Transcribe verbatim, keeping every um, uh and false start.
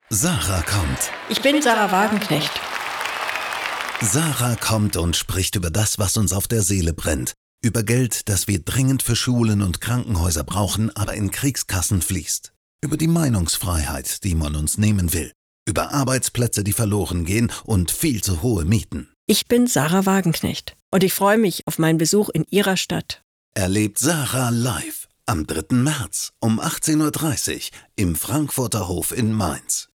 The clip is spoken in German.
Sarah kommt. Ich bin Sarah Wagenknecht. Sarah kommt und spricht über das, was uns auf der Seele brennt. Über Geld, das wir dringend für Schulen und Krankenhäuser brauchen, aber in Kriegskassen fließt. Über die Meinungsfreiheit, die man uns nehmen will. Über Arbeitsplätze, die verloren gehen und viel zu hohe Mieten. Ich bin Sarah Wagenknecht und ich freue mich auf meinen Besuch in Ihrer Stadt. Erlebt Sarah live am dritten März um achtzehn Uhr dreißig im Frankfurter Hof in Mainz.